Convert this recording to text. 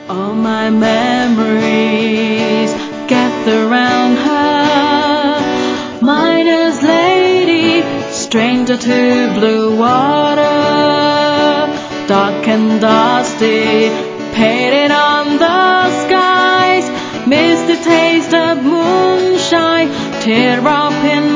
All my memories gather round her. Miner's lady, stranger to blue water, dark and dusty, painted on the skies. Misty taste of moonshine, teardrop in